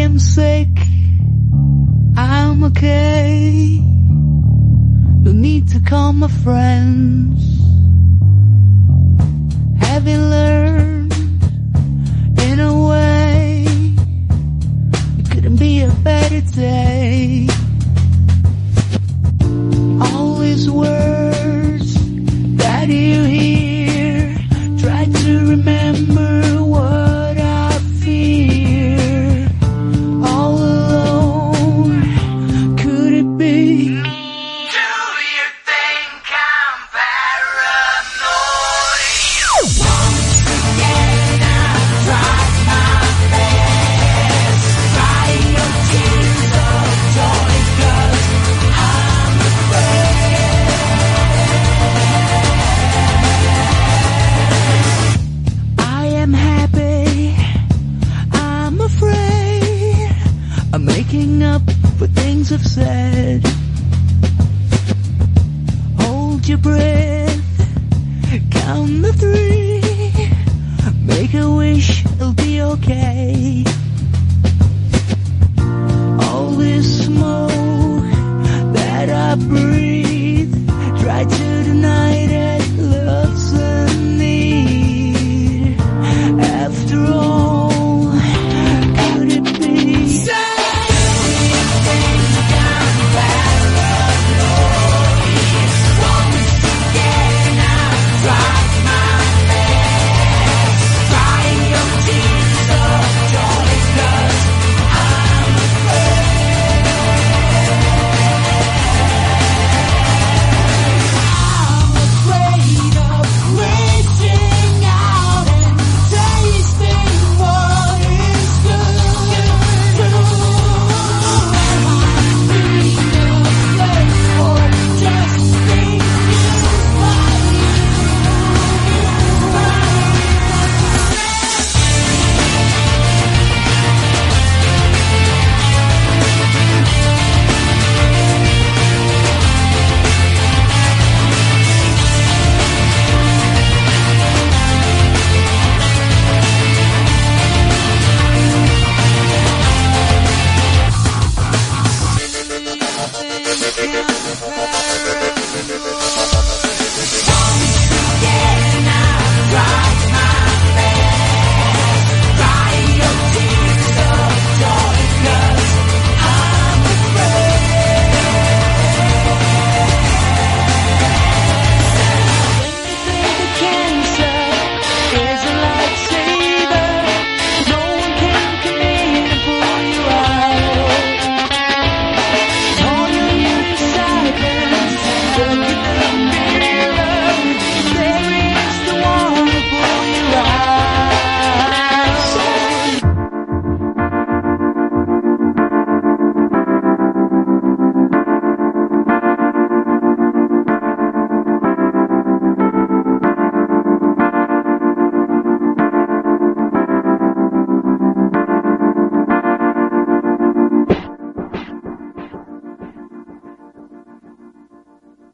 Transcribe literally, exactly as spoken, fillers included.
am sick, I'm okay. No need to call my friends. Having learned in a way, it couldn't be a better day. All these words that you hear, try to remember what I fear. All alone, could it be? Do you think I'm paranoid? Once again I tried my best, crying your tears of joy, 'cause I'm afraid. I am happy, I'm afraid, I'm making up for things I've said. Hold your breath, count the three, make a wish, it'll be okay. All this smoke that I breathe